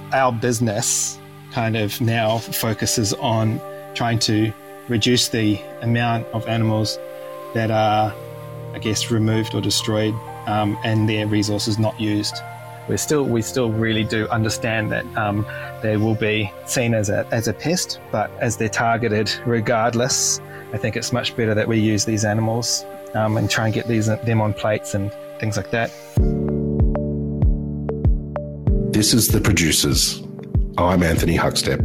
our business kind of now focuses on trying to reduce the amount of animals that are, I guess, removed or destroyed and their resources not used. We still really do understand that they will be seen as a pest, but as they're targeted regardless, I think it's much better that we use these animals and try and get them on plates and things like that. This is The Producers. I'm Anthony Huckstep.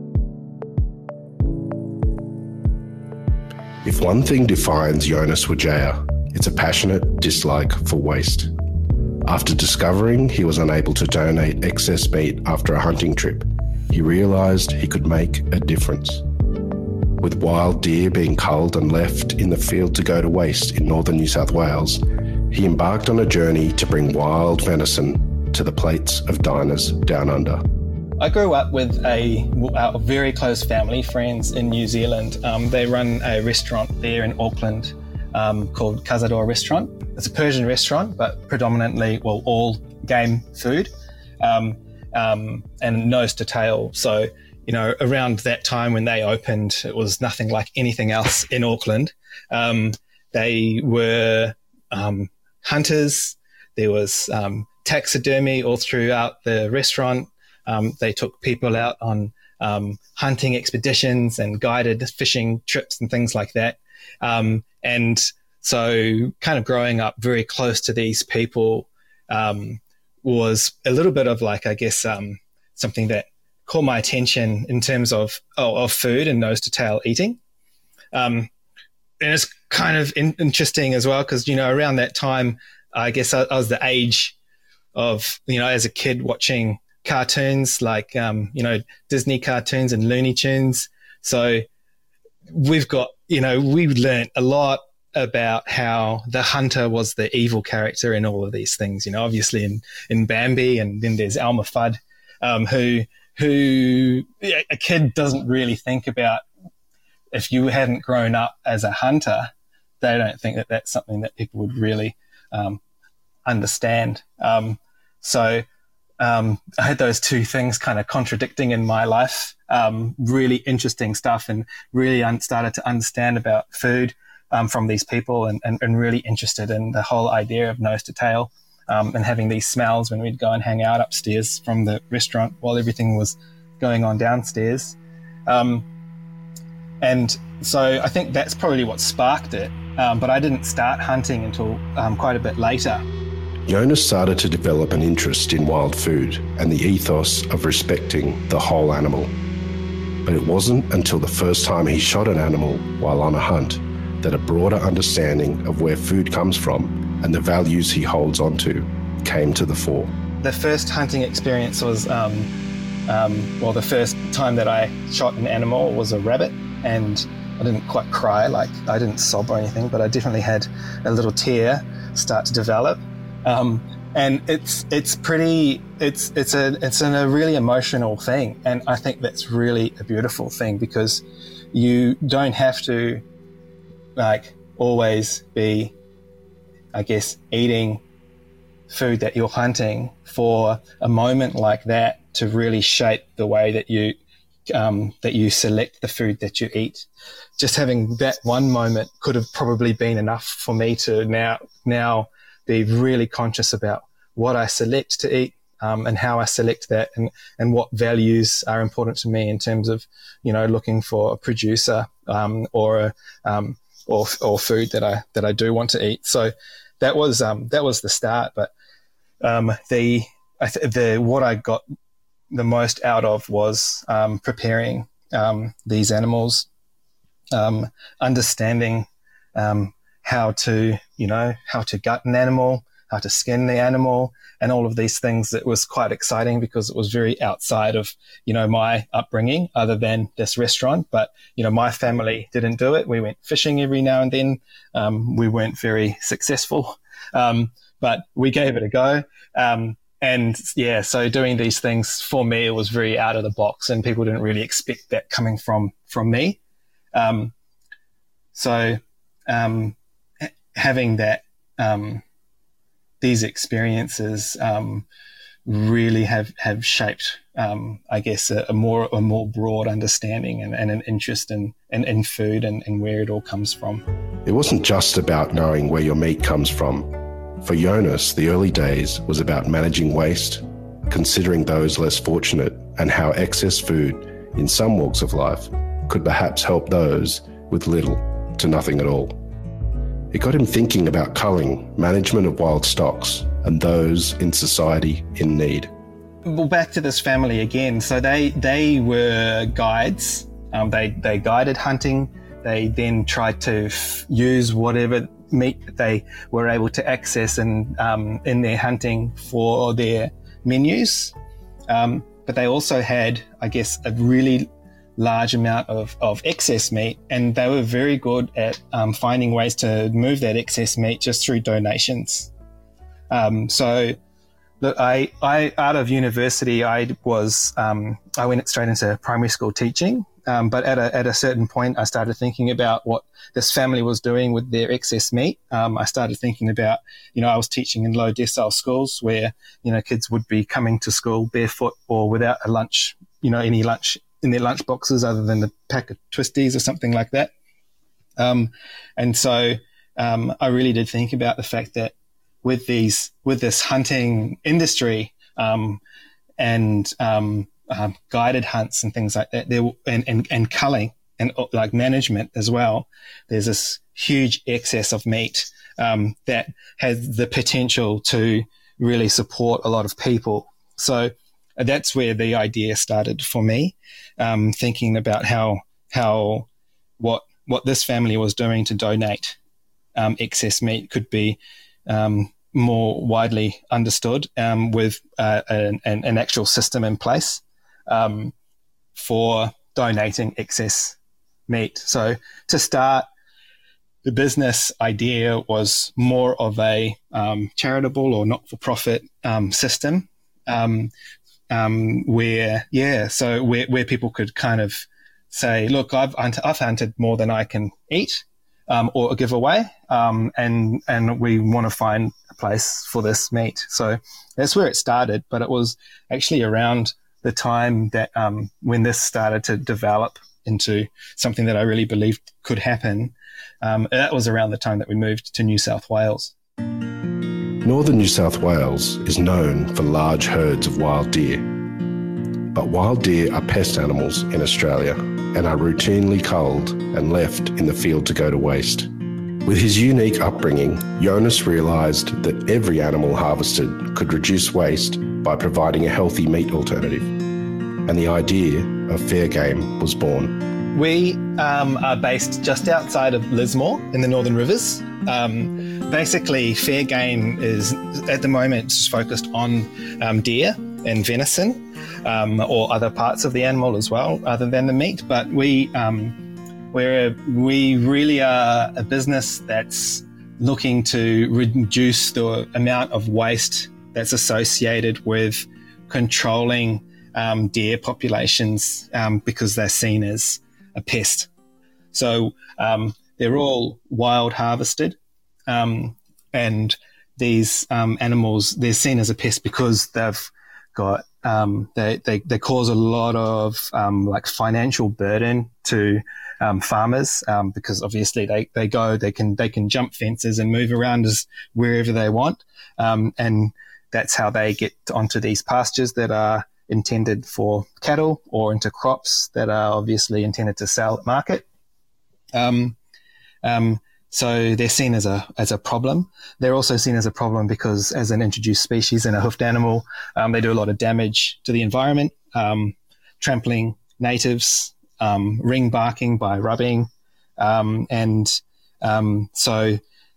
If one thing defines Jonas Wijaya, it's a passionate dislike for waste. After discovering he was unable to donate excess meat after a hunting trip, he realised he could make a difference. With wild deer being culled and left in the field to go to waste in northern New South Wales, he embarked on a journey to bring wild venison to the plates of diners down under. I grew up with a very close family, friends in New Zealand. They run a restaurant there in Auckland called Cazador Restaurant. It's a Persian restaurant, but predominantly, all game food and nose to tail. So, around that time when they opened, it was nothing like anything else in Auckland. They were hunters. There was taxidermy all throughout the restaurant. They took people out on hunting expeditions and guided fishing trips and things like that. And so kind of growing up very close to these people was a little bit of something that caught my attention in terms of food and nose to tail eating. And it's kind of interesting as well because, around that time, I guess I was the age of, as a kid watching cartoons like, Disney cartoons and Looney Tunes. So we've learned a lot about how the hunter was the evil character in all of these things, obviously in Bambi, and then there's Elmer Fudd, who a kid doesn't really think about. If you hadn't grown up as a hunter, they don't think that that's something that people would really understand. So I had those two things kind of contradicting in my life, really interesting stuff, and really started to understand about food from these people and really interested in the whole idea of nose to tail and having these smells when we'd go and hang out upstairs from the restaurant while everything was going on downstairs. And so I think that's probably what sparked it, but I didn't start hunting until quite a bit later. Jonas started to develop an interest in wild food and the ethos of respecting the whole animal. But it wasn't until the first time he shot an animal while on a hunt that a broader understanding of where food comes from and the values he holds onto came to the fore. The first hunting experience was, the first time that I shot an animal was a rabbit, and I didn't quite cry, I didn't sob or anything, but I definitely had a little tear start to develop. And it's a really emotional thing. And I think that's really a beautiful thing because you don't have to always be, I guess, eating food that you're hunting for a moment like that to really shape the way that you select the food that you eat. Just having that one moment could have probably been enough for me to now be really conscious about what I select to eat and how I select that and what values are important to me in terms of, looking for a producer or food that I do want to eat. So that was the start. But what I got the most out of was preparing these animals, understanding how to gut an animal, how to skin the animal, and all of these things. It was quite exciting because it was very outside of, my upbringing other than this restaurant. But, my family didn't do it. We went fishing every now and then. We weren't very successful, but we gave it a go. So doing these things for me, it was very out of the box and people didn't really expect that coming from me. Having that, these experiences really have shaped, I guess, a more broad understanding and an interest in food and where it all comes from. It wasn't just about knowing where your meat comes from. For Jonas, the early days was about managing waste, considering those less fortunate, and how excess food in some walks of life could perhaps help those with little to nothing at all. It got him thinking about culling, management of wild stocks, and those in society in need. Well, back to this family again. So they were guides. They guided hunting. They then tried to use whatever meat that they were able to access in their hunting for their menus. But they also had, I guess, a really large amount of excess meat, and they were very good at finding ways to move that excess meat just through donations. So look, I out of university, I went straight into primary school teaching. But at a certain point, I started thinking about what this family was doing with their excess meat. I started thinking about, I was teaching in low decile schools where, kids would be coming to school barefoot or without a lunch, any lunch in their lunch boxes other than a pack of twisties or something like that. And so I really did think about the fact that with this hunting industry and guided hunts and things like that, and culling and like management as well, there's this huge excess of meat that has the potential to really support a lot of people. So that's where the idea started for me, thinking about what this family was doing to donate excess meat could be more widely understood with an actual system in place for donating excess meat. So to start, the business idea was more of a charitable or not-for-profit system where people could kind of say, look, I've hunted more than I can eat or give away, and we want to find a place for this meat. So that's where it started, but it was actually around the time that when this started to develop into something that I really believed could happen, that was around the time that we moved to New South Wales. Northern New South Wales is known for large herds of wild deer. But wild deer are pest animals in Australia and are routinely culled and left in the field to go to waste. With his unique upbringing, Jonas realised that every animal harvested could reduce waste by providing a healthy meat alternative. And the idea of Fair Game was born. We are based just outside of Lismore in the Northern Rivers. Basically, Fair Game is at the moment focused on deer and venison, or other parts of the animal as well, other than the meat. But we really are a business that's looking to reduce the amount of waste that's associated with controlling deer populations because they're seen as a pest. So they're all wild harvested, and these animals, they're seen as a pest because they've got they cause a lot of financial burden to farmers because obviously they can jump fences and move around as wherever they want, and that's how they get onto these pastures that are intended for cattle or into crops that are obviously intended to sell at market. So they're seen as a problem. They're also seen as a problem because as an introduced species and a hoofed animal, they do a lot of damage to the environment, trampling natives, ring barking by rubbing, and so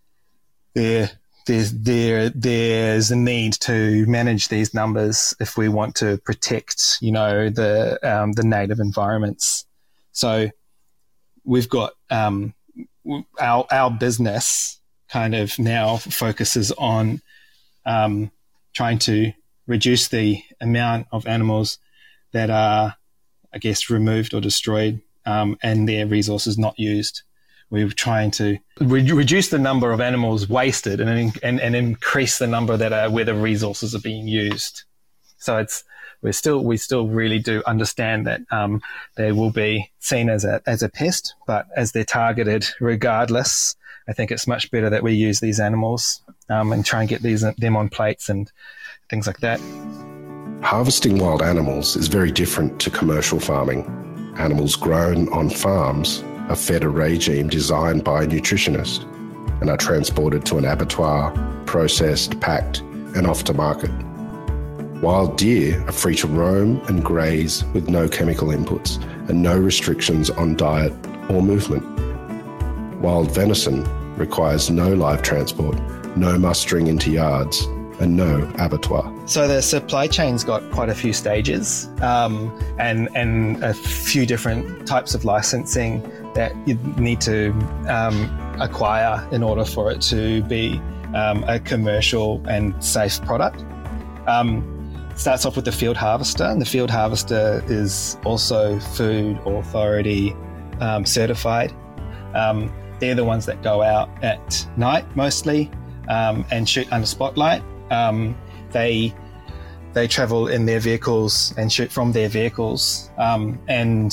there's a need to manage these numbers if we want to protect, the native environments. So we've got our business kind of now focuses on trying to reduce the amount of animals that are, I guess, removed or destroyed and their resources not used. We're trying to reduce the number of animals wasted and increase the number that are where the resources are being used. So we still really do understand that they will be seen as a pest, but as they're targeted regardless, I think it's much better that we use these animals and try and get them on plates and things like that. Harvesting wild animals is very different to commercial farming. Animals grown on farms are fed a regime designed by a nutritionist and are transported to an abattoir, processed, packed, and off to market. Wild deer are free to roam and graze with no chemical inputs and no restrictions on diet or movement. Wild venison requires no live transport, no mustering into yards, and no abattoir. So the supply chain's got quite a few stages and a few different types of licensing that you need to acquire in order for it to be a commercial and safe product. Starts off with the field harvester, and the field harvester is also Food Authority certified. They're the ones that go out at night mostly and shoot under spotlight. They travel in their vehicles and shoot from their vehicles, and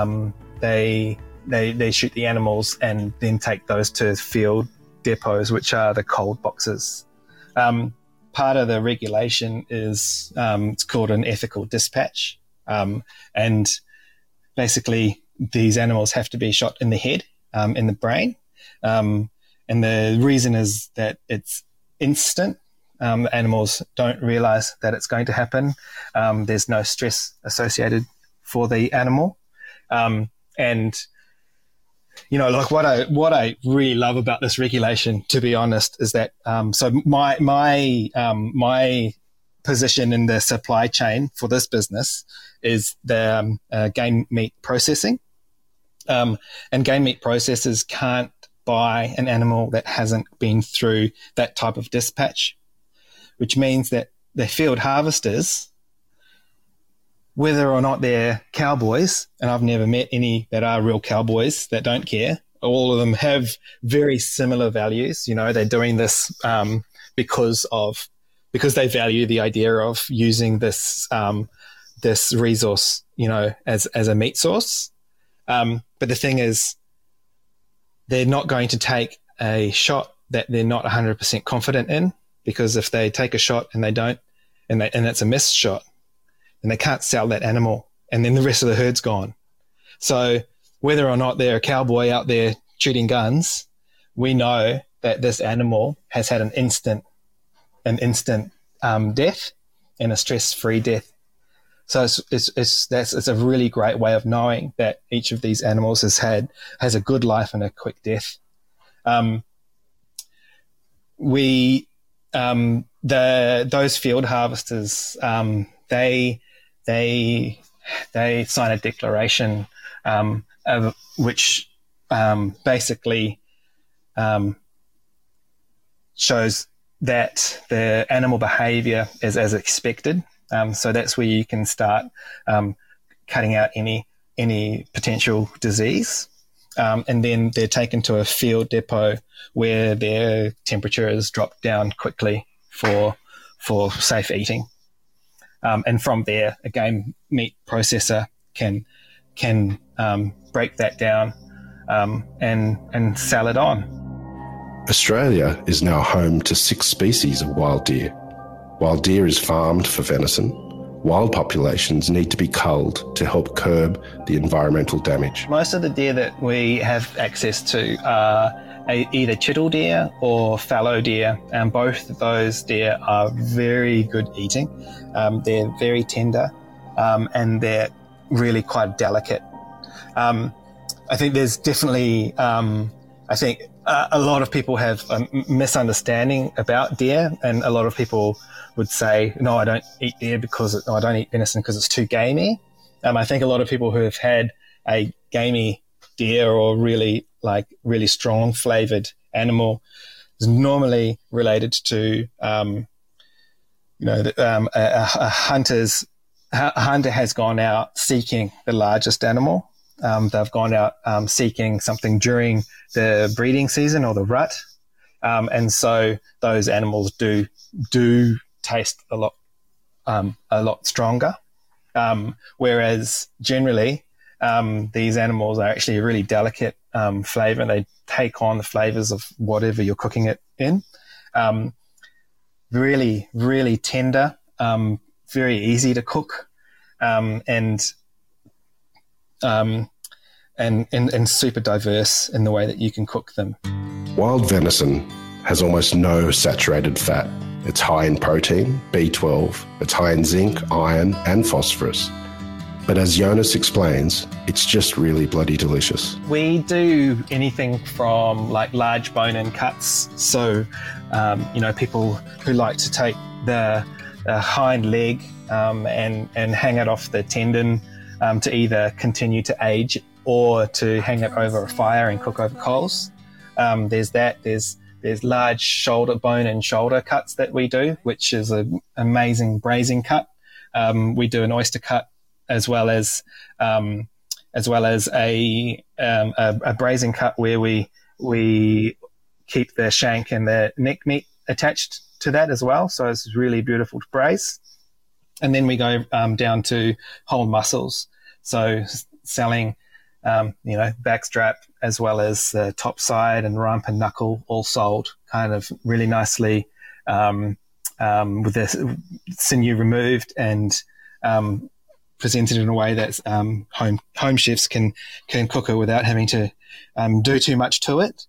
they shoot the animals and then take those to field depots, which are the cold boxes. Part of the regulation is it's called an ethical dispatch, and basically these animals have to be shot in the head, in the brain, and the reason is that it's instant. Animals don't realize that it's going to happen. There's no stress associated for the animal, and you know, like what I really love about this regulation, to be honest, is that so my position in the supply chain for this business is the game meat processing, and game meat processors can't buy an animal that hasn't been through that type of dispatch, which means that the field harvesters, whether or not they're cowboys, and I've never met any that are real cowboys that don't care, all of them have very similar values. You know, they're doing this because they value the idea of using this this resource, you know, as a meat source. But the thing is, they're not going to take a shot that they're not 100% confident in, because if they take a shot and they don't, and it's a missed shot, then they can't sell that animal, and then the rest of the herd's gone. So whether or not they're a cowboy out there shooting guns, we know that this animal has had an instant death and a stress-free death. So it's a really great way of knowing that each of these animals has a good life and a quick death. Those field harvesters, they sign a declaration which basically shows that the animal behaviour is as expected. So that's where you can start cutting out any potential disease. And then they're taken to a field depot where their temperature is dropped down quickly for safe eating. And from there, a game meat processor can break that down and sell it on. Australia is now home to 6 species of wild deer. Wild deer is farmed for venison. Wild populations need to be culled to help curb the environmental damage. Most of the deer that we have access to are either chital deer or fallow deer, and both of those deer are very good eating. They're very tender, and they're really quite delicate. I think there's definitely, a lot of people have a misunderstanding about deer, and a lot of people would say, no, I don't eat deer I don't eat venison because it's too gamey. I think a lot of people who have had a gamey deer or really strong flavored animal is normally related to, a hunter has gone out seeking the largest animal. They've gone out seeking something during the breeding season or the rut. And so those animals do taste a lot a lot stronger. Whereas generally, these animals are actually a really delicate flavor. They take on the flavors of whatever you're cooking it in. Really, really tender, very easy to cook, and super diverse in the way that you can cook them. Wild venison has almost no saturated fat. It's high in protein, B12, it's high in zinc, iron, and phosphorus. But as Jonas explains, it's just really bloody delicious. We do anything from like large bone-in cuts. So, people who like to take the hind leg and hang it off the tendon to either continue to age or to hang it over a fire and cook over coals. There's that. There's large shoulder bone and shoulder cuts that we do, which is an amazing braising cut. We do an oyster cut as well as a braising cut where we keep the shank and the neck meat attached to that as well. So it's really beautiful to braise. And then we go down to whole muscles. So selling backstrap as well as the top side and rump and knuckle all sold kind of really nicely with the sinew removed and presented in a way that home chefs can cook it without having to do too much to it.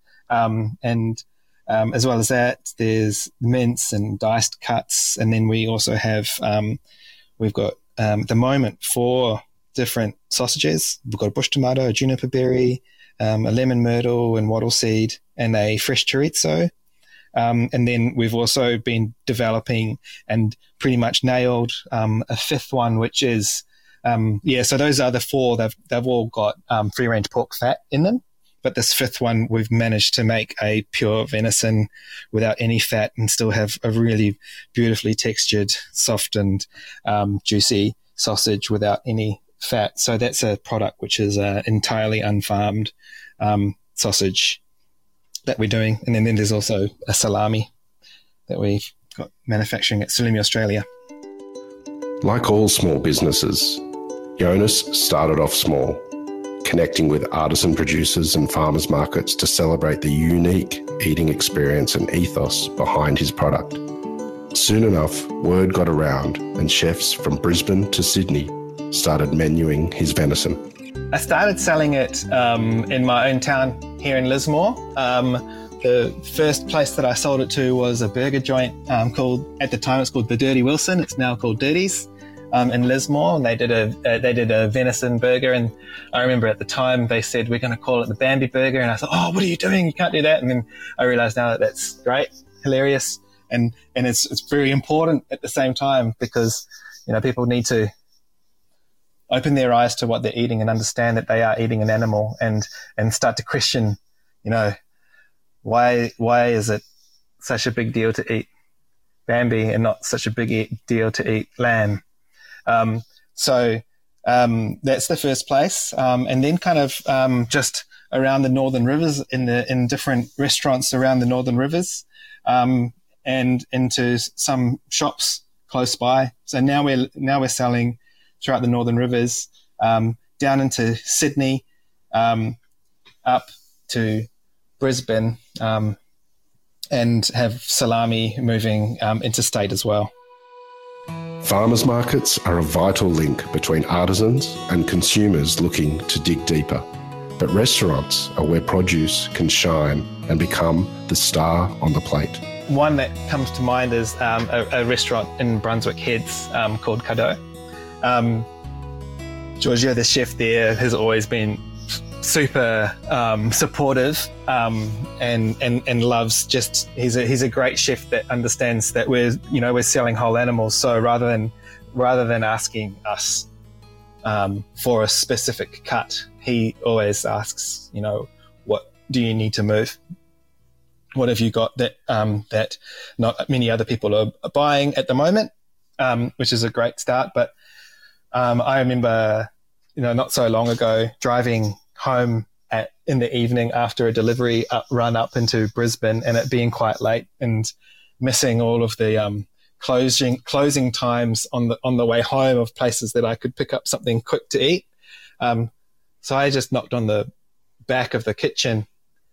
As well as that, there's mince and diced cuts. And then we also have, we've got at the moment 4 different sausages. We've got a bush tomato, a juniper berry, a lemon myrtle and wattle seed, and a fresh chorizo. And then we've also been developing and pretty much nailed a 5th one, which is, so those are the 4. They've all got free-range pork fat in them. But this 5th one, we've managed to make a pure venison without any fat and still have a really beautifully textured, soft and juicy sausage without any fat. So that's a product which is entirely unfarmed sausage that we're doing. And then there's also a salami that we've got manufacturing at Salumi Australia. Like all small businesses, Jonas started off small, connecting with artisan producers and farmers markets to celebrate the unique eating experience and ethos behind his product. Soon enough, word got around and chefs from Brisbane to Sydney started menuing his venison. I started selling it in my own town here in Lismore. The first place that I sold it to was a burger joint at the time it's called The Dirty Wilson. It's now called Dirty's. In Lismore, and they did a venison burger, and I remember at the time they said we're going to call it the Bambi burger, and I thought, oh, what are you doing? You can't do that. And then I realised now that that's great, hilarious, and it's very important at the same time because people need to open their eyes to what they're eating and understand that they are eating an animal, and start to question, why is it such a big deal to eat Bambi and not such a big deal to eat lamb? So that's the first place. And then kind of just around the Northern Rivers in different restaurants around the Northern Rivers and into some shops close by. So now we're selling throughout the Northern Rivers down into Sydney, up to Brisbane, and have salami moving interstate as well. Farmers markets are a vital link between artisans and consumers looking to dig deeper. But restaurants are where produce can shine and become the star on the plate. One that comes to mind is a restaurant in Brunswick Heads called Cadeau. Giorgio, the chef there, has always been super supportive and loves he's a great chef that understands that we're selling whole animals. So rather than asking us for a specific cut, he always asks, what do you need to move? What have you got that that not many other people are buying at the moment, which is a great start. But I remember, not so long ago driving home in the evening after a delivery run up into Brisbane and it being quite late and missing all of the closing times on the way home of places that I could pick up something quick to eat. So I just knocked on the back of the kitchen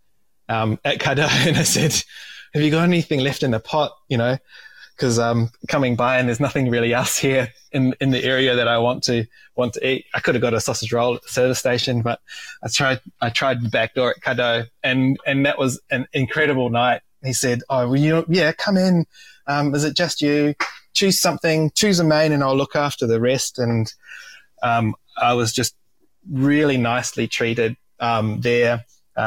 at Kado and I said, "Have you got anything left in the pot?" Because coming by and there's nothing really else here in the area that I want to eat. I could have got a sausage roll at the service station, but I tried the back door at Kado, and that was an incredible night. He said, "Oh, well, yeah, come in. Is it just you? Choose something, choose a main, and I'll look after the rest." And I was just really nicely treated there,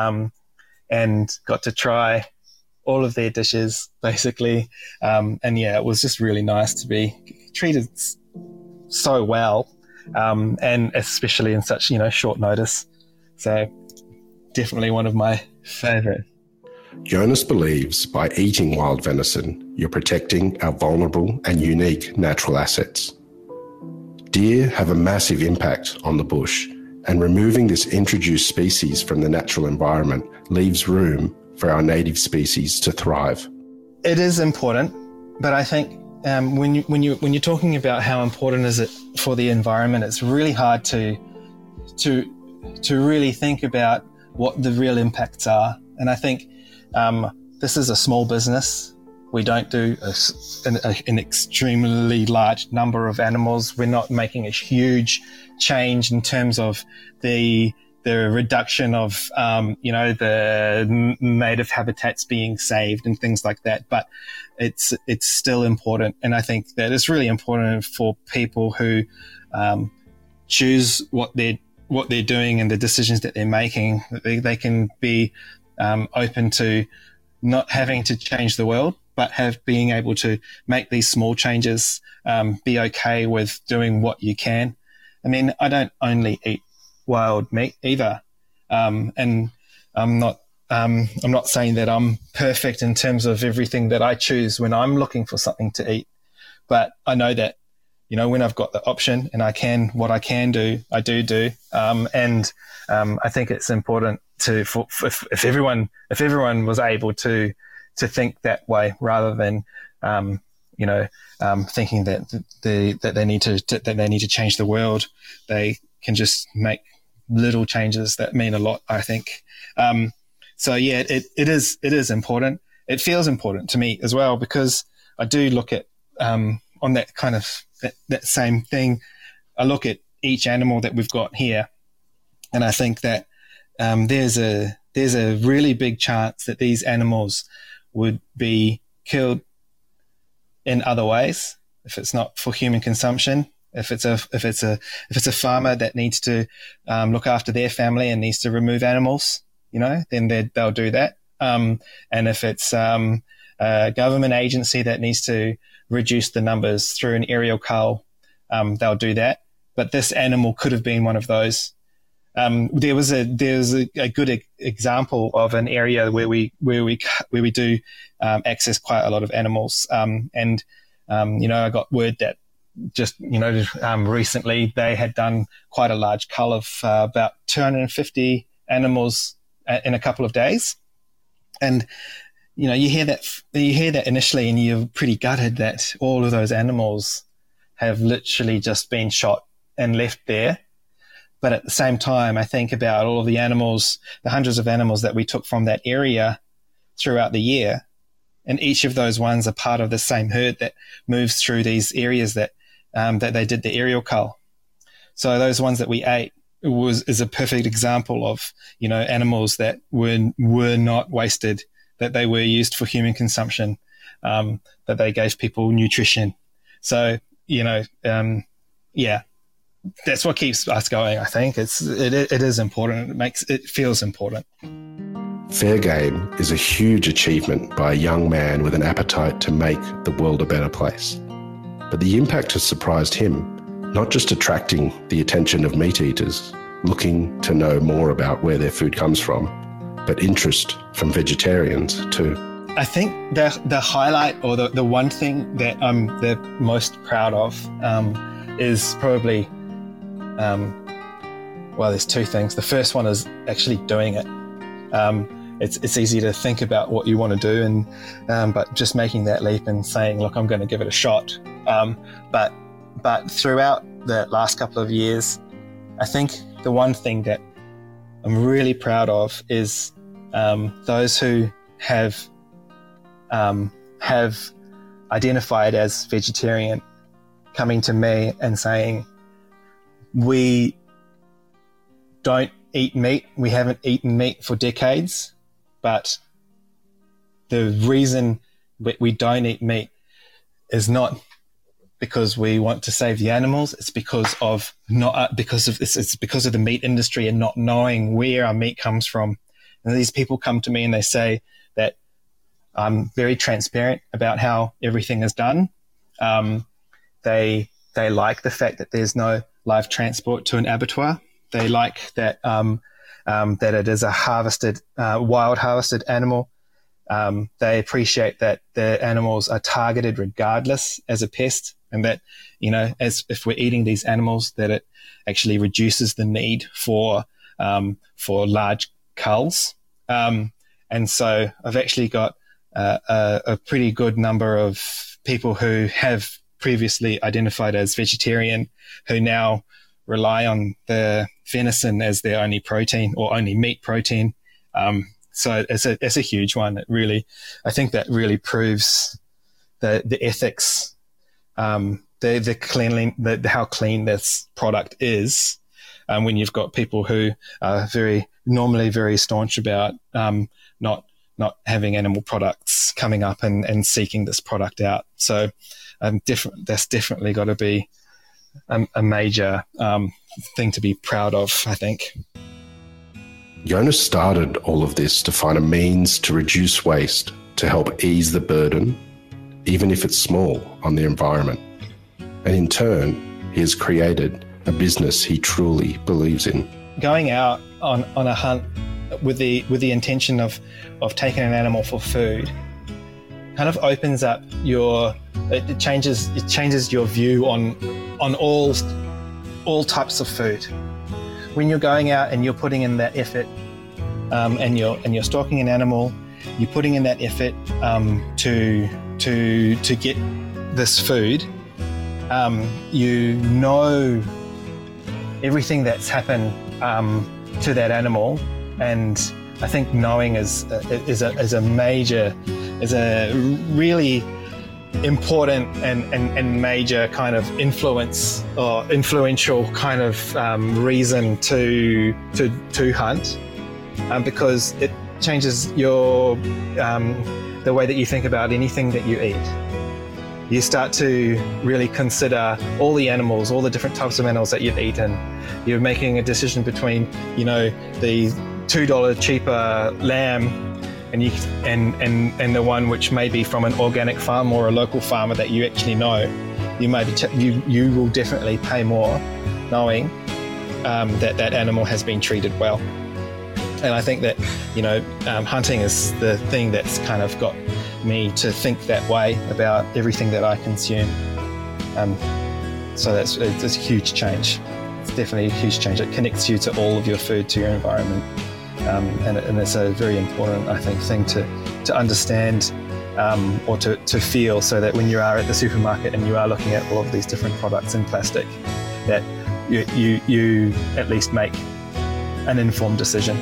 and got to try all of their dishes, basically. And yeah, it was just really nice to be treated so well, and especially in such, short notice. So definitely one of my favorite. Jonas believes by eating wild venison, you're protecting our vulnerable and unique natural assets. Deer have a massive impact on the bush, and removing this introduced species from the natural environment leaves room for our native species to thrive. It is important, but I think when you're talking about how important is it for the environment, it's really hard to really think about what the real impacts are. And I think this is a small business. We don't do an extremely large number of animals. We're not making a huge change in terms of the reduction of, the native habitats being saved and things like that. But it's still important. And I think that it's really important for people who choose what they're doing and the decisions that they're making, that they can be open to not having to change the world, but being able to make these small changes, be okay with doing what you can. I mean, I don't only eat wild meat either, and I'm not saying that I'm perfect in terms of everything that I choose when I'm looking for something to eat, but I know that when I've got the option and what I can do, I do, and I think it's important if everyone was able to think that way rather than thinking that they need to change the world. They can just make little changes that mean a lot, I think. So yeah, it is important. It feels important to me as well, because I do look at on that kind of that same thing. I look at each animal that we've got here, and I think that there's a really big chance that these animals would be killed in other ways if it's not for human consumption. If it's a farmer that needs to look after their family and needs to remove animals, then they'll do that. And if it's a government agency that needs to reduce the numbers through an aerial cull, they'll do that. But this animal could have been one of those. There was a good example of an area where we do access quite a lot of animals. I got word that just recently they had done quite a large cull of about 250 animals in a couple of days, and you hear that initially, and you're pretty gutted that all of those animals have literally just been shot and left there. But at the same time, I think about all of the animals, the hundreds of animals that we took from that area throughout the year, and each of those ones are part of the same herd that moves through these areas that they did the aerial cull. So those ones that we ate is a perfect example of animals that were not wasted, that they were used for human consumption, that they gave people nutrition. So that's what keeps us going. I think it is important. It feels important. Fair game is a huge achievement by a young man with an appetite to make the world a better place. But the impact has surprised him, not just attracting the attention of meat eaters looking to know more about where their food comes from, but interest from vegetarians too. I think the highlight, or the one thing that I'm the most proud of is probably, there's two things. The first one is actually doing it. it's easy to think about what you want to do, and but just making that leap and saying, look, I'm going to give it a shot. But throughout the last couple of years, I think the one thing that I'm really proud of is those who have identified as vegetarian coming to me and saying, we don't eat meat. We haven't eaten meat for decades, but the reason we don't eat meat is not because we want to save the animals. It's because of it's because of the meat industry and not knowing where our meat comes from. And these people come to me and they say that I'm very transparent about how everything is done. They like the fact that there's no live transport to an abattoir. They like that that it is a wild harvested animal. They appreciate that the animals are targeted regardless as a pest, and that, as if we're eating these animals, that it actually reduces the need for large culls. And so I've actually got a pretty good number of people who have previously identified as vegetarian who now rely on the venison as their only protein or only meat protein. So it's a huge one. I think that really proves the ethics, the cleanliness, how clean this product is. When you've got people who are normally very staunch about not having animal products coming up and seeking this product out. So that's definitely got to be a major thing to be proud of, I think. Jonas started all of this to find a means to reduce waste, to help ease the burden, even if it's small, on the environment. And in turn, he has created a business he truly believes in. Going out on a hunt with the intention of taking an animal for food kind of opens up it changes your view on all types of food. When you're going out and you're putting in that effort, and you're stalking an animal, you're putting in that effort to get this food. You know everything that's happened to that animal, and I think knowing is a really important and major kind of influence or influential kind of reason to hunt, because it changes the way that you think about anything that you eat. You start to really consider all the animals, all the different types of animals that you've eaten. You're making a decision between, the $2 cheaper lamb and the one which may be from an organic farm or a local farmer that you actually know. You will definitely pay more knowing that animal has been treated well. And I think that, hunting is the thing that's kind of got me to think that way about everything that I consume. So it's a huge change. It's definitely a huge change. It connects you to all of your food, to your environment. And it's a very important, I think, thing to understand or to feel, so that when you are at the supermarket and you are looking at all of these different products in plastic, that you at least make an informed decision.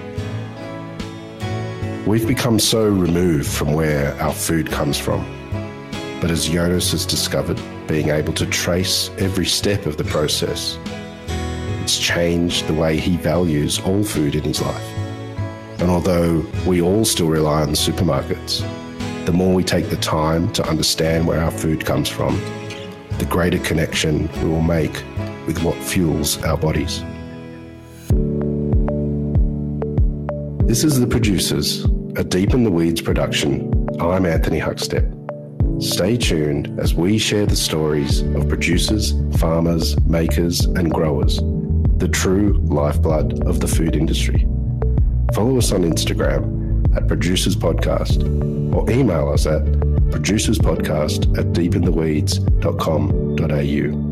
We've become so removed from where our food comes from. But as Jonas has discovered, being able to trace every step of the process, it's changed the way he values all food in his life. And although we all still rely on the supermarkets, the more we take the time to understand where our food comes from, the greater connection we will make with what fuels our bodies. This is The Producers, a Deep in the Weeds production. I'm Anthony Huckstep. Stay tuned as we share the stories of producers, farmers, makers, and growers, the true lifeblood of the food industry. Follow us on Instagram at Producers Podcast, or email us at producerspodcast@deepintheweeds.com.au.